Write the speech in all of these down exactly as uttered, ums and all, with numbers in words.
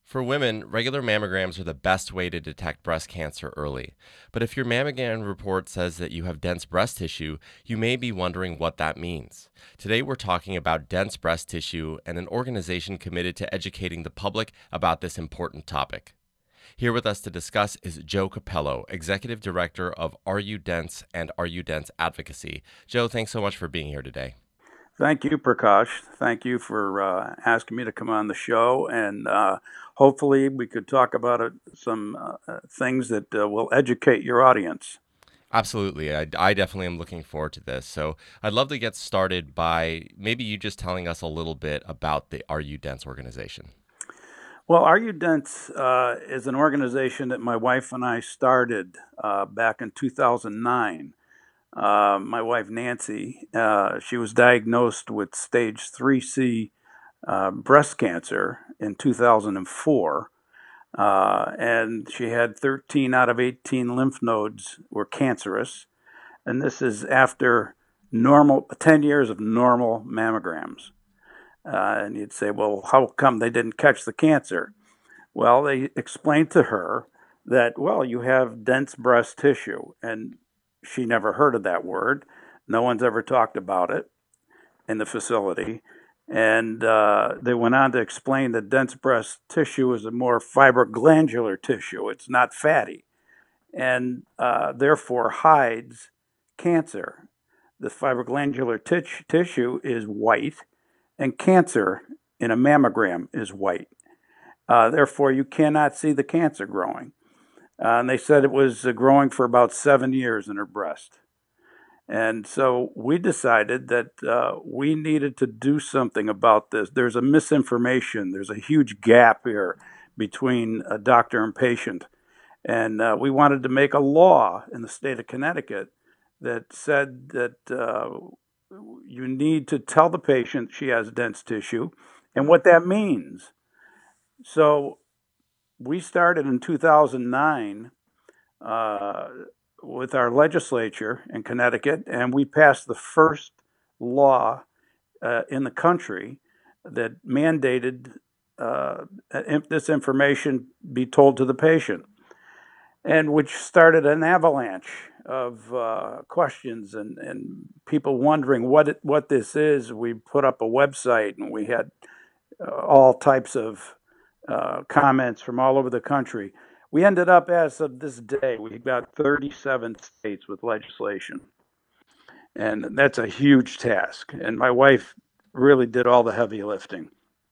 For women, regular mammograms are the best way to detect breast cancer early. But if your mammogram report says that you have dense breast tissue, you may be wondering what that means. Today, we're talking about dense breast tissue and an organization committed to educating the public about this important topic. Here with us to discuss is Joe Capello, Executive Director of Are You Dense and Are You Dense Advocacy. Joe, thanks so much for being here today. Thank you, Prakash. Thank you for uh, asking me to come on the show, and uh, hopefully we could talk about uh, some uh, things that uh, will educate your audience. Absolutely. I, I definitely am looking forward to this. So I'd love to get started by maybe you just telling us a little bit about the Are You Dense organization. Well, Are You Dense uh, is an organization that my wife and I started uh, back in two thousand nine. Uh, my wife, Nancy, uh, she was diagnosed with stage three C uh, breast cancer in two thousand four. Uh, and she had thirteen out of eighteen lymph nodes were cancerous. And this is after normal ten years of normal mammograms. Uh, and you'd say, well, how come they didn't catch the cancer? Well, they explained to her that, well, you have dense breast tissue. And she never heard of that word. No one's ever talked about it in the facility. And uh, they went on to explain that dense breast tissue is a more fibroglandular tissue. It's not fatty, and uh, therefore hides cancer. The fibroglandular t- tissue is white, and cancer in a mammogram is white. Uh, therefore, you cannot see the cancer growing. Uh, and they said it was uh, growing for about seven years in her breast. And so we decided that uh, we needed to do something about this. There's a misinformation, there's a huge gap here between a doctor and patient. And uh, we wanted to make a law in the state of Connecticut that said that uh, you need to tell the patient she has dense tissue and what that means. So we started in two thousand nine uh, with our legislature in Connecticut, and we passed the first law uh, in the country that mandated uh, this information be told to the patient, and which started an avalanche of uh, questions and, and people wondering what it, what this is. We put up a website, and we had uh, all types of uh, comments from all over the country. We ended up, as of this day, we've got thirty-seven states with legislation. And that's a huge task. And my wife really did all the heavy lifting.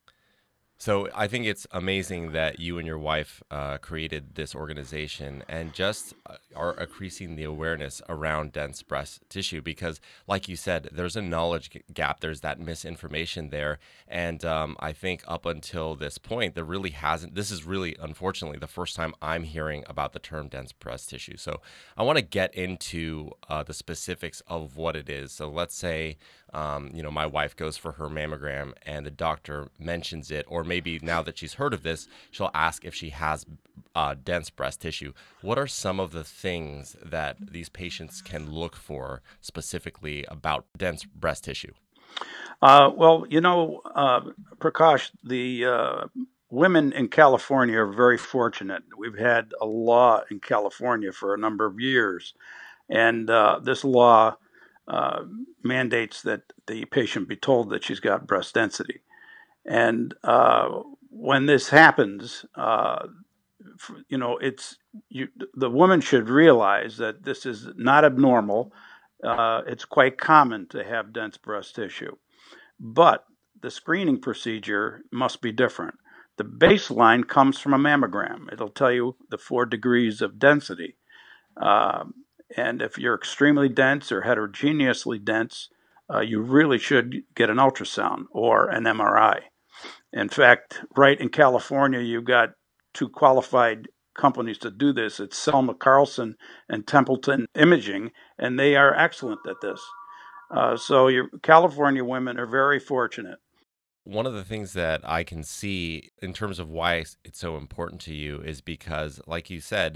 So I think it's amazing that you and your wife uh, created this organization and just uh, are increasing the awareness around dense breast tissue because, like you said, there's a knowledge g- gap. There's that misinformation there, and um, I think up until this point, there really hasn't. This is really, unfortunately, the first time I'm hearing about the term dense breast tissue. So I want to get into uh, the specifics of what it is. So let's say um, you know, my wife goes for her mammogram and the doctor mentions it, or maybe now that she's heard of this, she'll ask if she has uh, dense breast tissue. What are some of the things that these patients can look for specifically about dense breast tissue? Uh, well, you know, uh, Prakash, the uh, women in California are very fortunate. We've had a law in California for a number of years, and uh, this law uh, mandates that the patient be told that she's got breast density. And uh, when this happens, uh, you know, it's you, the woman should realize that this is not abnormal. Uh, it's quite common to have dense breast tissue, but the screening procedure must be different. The baseline comes from a mammogram. It'll tell you the four degrees of density. Um, and if you're extremely dense or heterogeneously dense, uh, you really should get an ultrasound or an M R I. In fact, right in California, you've got two qualified companies to do this. It's Selma Carlson and Templeton Imaging, and they are excellent at this. Uh, so your California women are very fortunate. One of the things that I can see in terms of why it's so important to you is because, like you said,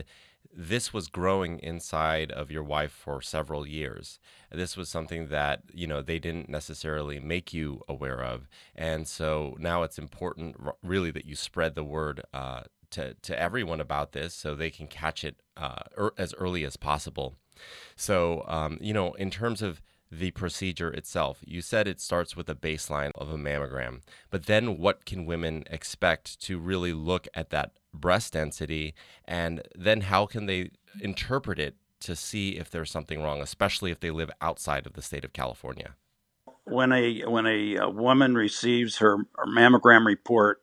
this was growing inside of your wife for several years. This was something that, you know, they didn't necessarily make you aware of. And so now it's important, r- really, that you spread the word uh, to, to everyone about this so they can catch it uh, er, as early as possible. So, um, you know, in terms of the procedure itself, you said it starts with a baseline of a mammogram, but then what can women expect to really look at that breast density? And then how can they interpret it to see if there's something wrong, especially if they live outside of the state of California? When a when a, uh woman receives her, her mammogram report,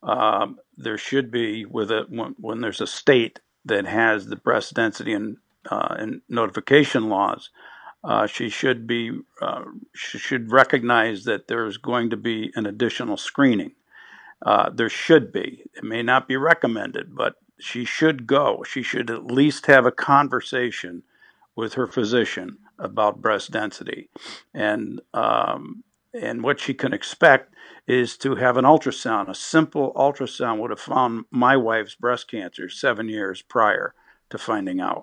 um, there should be with it when, when there's a state that has the breast density and uh, and notification laws, uh, she should be uh, she should recognize that there's going to be an additional screening. Uh, there should be. It may not be recommended, but she should go. She should at least have a conversation with her physician about breast density, and um, and what she can expect is to have an ultrasound. A simple ultrasound would have found my wife's breast cancer seven years prior to finding out,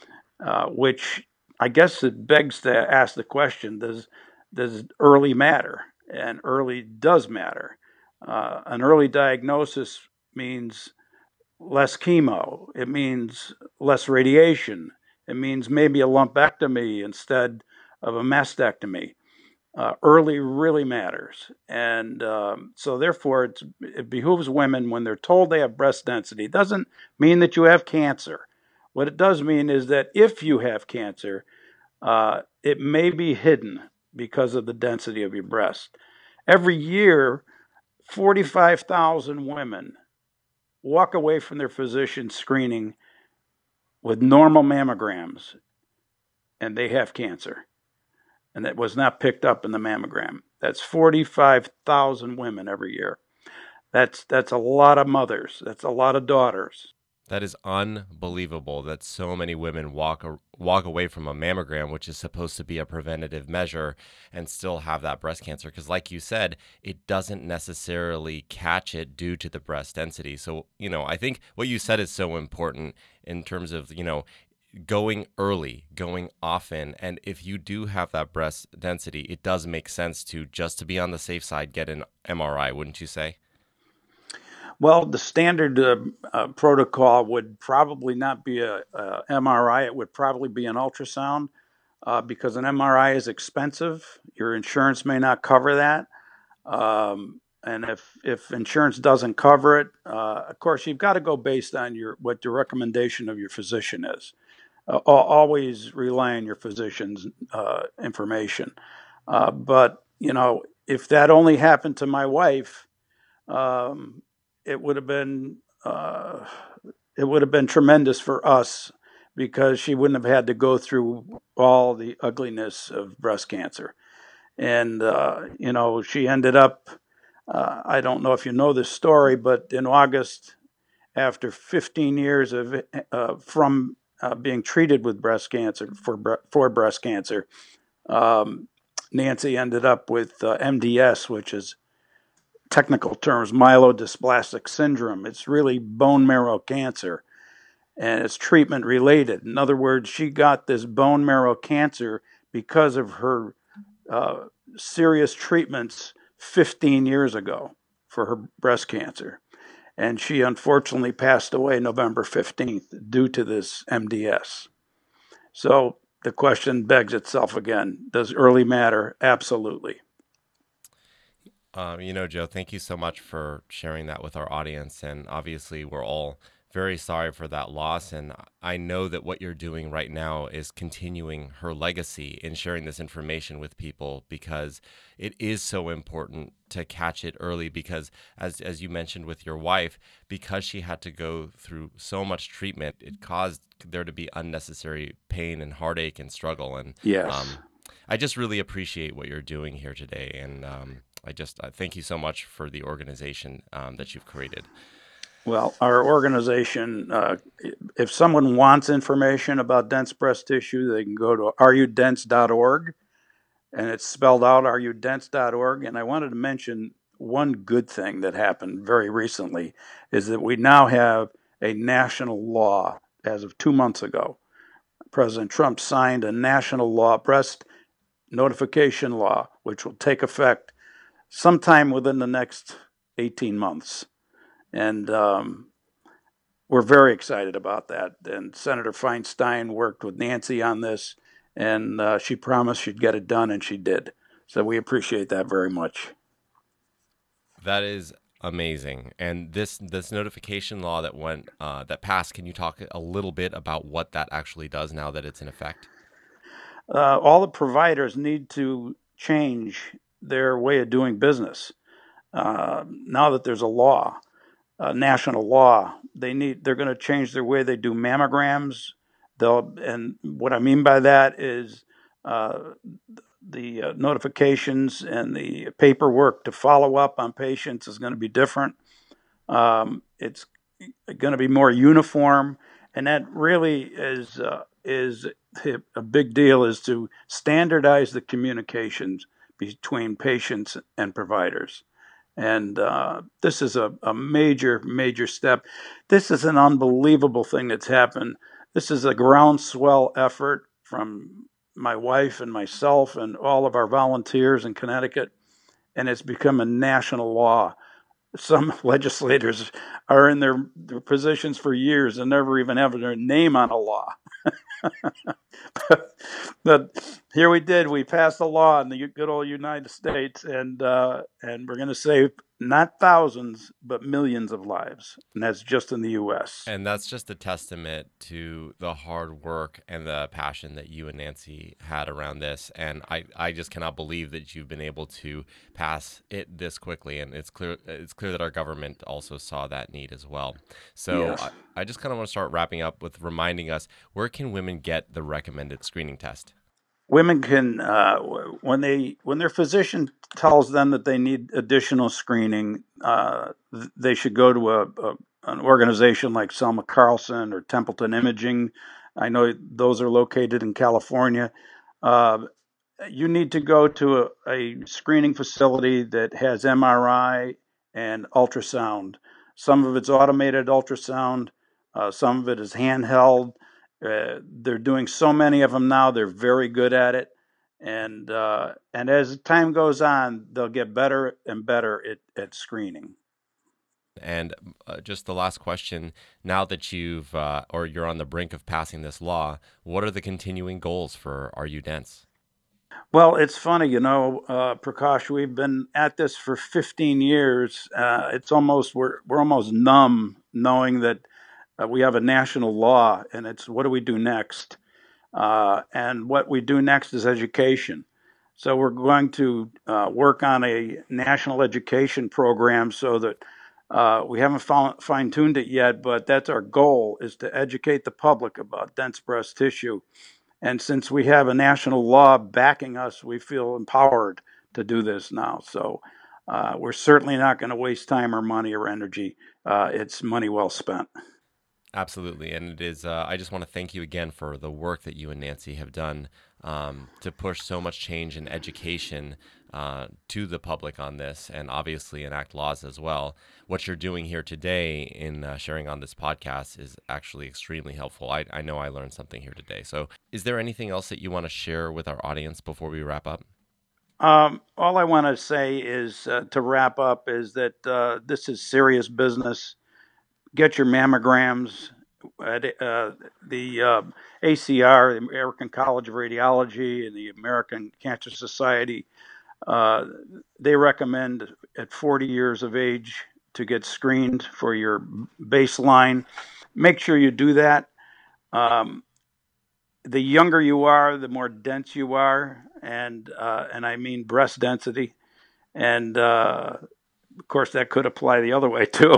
uh, which I guess it begs to ask the question: Does does early matter? And early does matter. Uh, an early diagnosis means less chemo. It means less radiation. It means maybe a lumpectomy instead of a mastectomy. Uh, early really matters. And um, so, therefore, it's, it behooves women when they're told they have breast density. It doesn't mean that you have cancer. What it does mean is that if you have cancer, uh, it may be hidden because of the density of your breast. Every year, forty-five thousand women walk away from their physician screening with normal mammograms and they have cancer. And that was not picked up in the mammogram. That's forty-five thousand women every year. That's that's a lot of mothers. That's a lot of daughters. That is unbelievable that so many women walk a, walk away from a mammogram, which is supposed to be a preventative measure, and still have that breast cancer. Because, like you said, it doesn't necessarily catch it due to the breast density. So, you know, I think what you said is so important in terms of, you know, going early, going often, and if you do have that breast density, it does make sense to, just to be on the safe side, get an M R I, wouldn't you say? Well, the standard uh, uh, protocol would probably not be a, M R I. It would probably be an ultrasound, uh, because an M R I is expensive. Your insurance may not cover that. Um, and if if insurance doesn't cover it, uh, of course, you've got to go based on your what the recommendation of your physician is. Uh, always rely on your physician's uh, information. Uh, but you know, if that only happened to my wife, um, it would have been uh, it would have been tremendous for us because she wouldn't have had to go through all the ugliness of breast cancer. And uh, you know, she ended up. Uh, I don't know if you know this story, but in August, after fifteen years of uh, from uh, being treated with breast cancer for for breast cancer, um, Nancy ended up with uh, M D S, which is technical terms myelodysplastic syndrome. It's really bone marrow cancer, and it's treatment related. In other words, she got this bone marrow cancer because of her uh, serious treatments fifteen years ago for her breast cancer. And she unfortunately passed away November fifteenth due to this M D S. So the question begs itself again: does early matter? Absolutely. Um, you know, Joe, thank you so much for sharing that with our audience. And obviously, we're all very sorry for that loss. And I know that what you're doing right now is continuing her legacy in sharing this information with people, because it is so important to catch it early. Because, as, as you mentioned with your wife, because she had to go through so much treatment, it caused there to be unnecessary pain and heartache and struggle. And Yes. um, I just really appreciate what you're doing here today. And um, I just uh, thank you so much for the organization um, that you've created. Well, our organization, uh, if someone wants information about dense breast tissue, they can go to are you dense dot org, and it's spelled out are you dense dot org. And I wanted to mention one good thing that happened very recently is that we now have a national law as of two months ago, President Trump signed a national law, breast notification law, which will take effect sometime within the next eighteen months. And um, we're very excited about that. And Senator Feinstein worked with Nancy on this, and uh, she promised she'd get it done, and she did. So we appreciate that very much. That is amazing. And this this notification law that went uh, that passed. Can you talk a little bit about what that actually does now that it's in effect? Uh, all the providers need to change their way of doing business. Uh, now that there's a law, a national law, they need they're going to change their way they do mammograms. They'll and what I mean by that is uh, the uh, notifications and the paperwork to follow up on patients is going to be different. Um, it's going to be more uniform, and that really is uh, is a big deal. Is to standardize the communications between patients and providers. And uh, this is a, a major, major step. This is an unbelievable thing that's happened. This is a groundswell effort from my wife and myself and all of our volunteers in Connecticut, and it's become a national law. Some legislators are in their, their positions for years and never even have their name on a law. but, but here we did. We passed a law in the good old United States, and uh, and we're going to save not thousands but millions of lives, and that's just in the U S. And that's just a testament to the hard work and the passion that you and Nancy had around this. And I, I just cannot believe that you've been able to pass it this quickly. And it's clear it's clear that our government also saw that need as well. So Yes. I, I just kind of want to start wrapping up with reminding us, where can women get the recommended screening test? Women can uh, when they when their physician tells them that they need additional screening, uh, they should go to a, a an organization like Selma Carlson or Templeton Imaging. I know those are located in California. Uh, you need to go to a, a screening facility that has M R I and ultrasound. Some of it's automated ultrasound. Uh, some of it is handheld. Uh, they're doing so many of them now. They're very good at it, and uh, and as time goes on, they'll get better and better at, at screening. And uh, just the last question: now that you've uh, or you're on the brink of passing this law, what are the continuing goals for Are You Dense? Well, it's funny, you know, uh, Prakash. We've been at this for fifteen years. Uh, it's almost we're we're almost numb knowing that uh, we have a national law, and it's what do we do next? Uh, and what we do next is education. So we're going to uh, work on a national education program so that uh, we haven't fine tuned it yet, but that's our goal, is to educate the public about dense breast tissue. And since we have a national law backing us, we feel empowered to do this now. So uh, we're certainly not going to waste time or money or energy. Uh, it's money well spent. Absolutely. And it is, uh, I just want to thank you again for the work that you and Nancy have done um, to push so much change and education uh, to the public on this, and obviously enact laws as well. What you're doing here today in uh, sharing on this podcast is actually extremely helpful. I, I know I learned something here today. So is there anything else that you want to share with our audience before we wrap up? Um, all I want to say is uh, to wrap up is that uh, this is serious business. Get your mammograms. At, uh, the uh, A C R, the American College of Radiology, and the American Cancer Society, uh, they recommend at forty years of age to get screened for your baseline. Make sure you do that. Um, the younger you are, the more dense you are, and uh, and I mean breast density. And uh, of course, that could apply the other way too.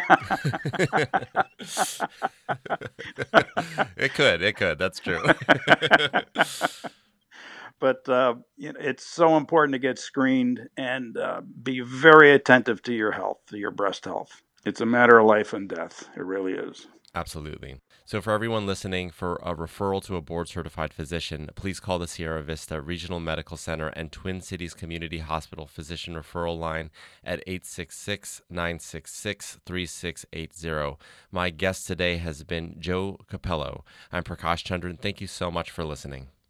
It could. It could. That's true. But uh, you know, it's so important to get screened and uh, be very attentive to your health, to your breast health. It's a matter of life and death. It really is. Absolutely. So, for everyone listening, for a referral to a board certified physician, please call the Sierra Vista Regional Medical Center and Twin Cities Community Hospital physician referral line at eight six six, nine six six, three six eight zero. My guest today has been Joe Capello. I'm Prakash Chandran. Thank you so much for listening.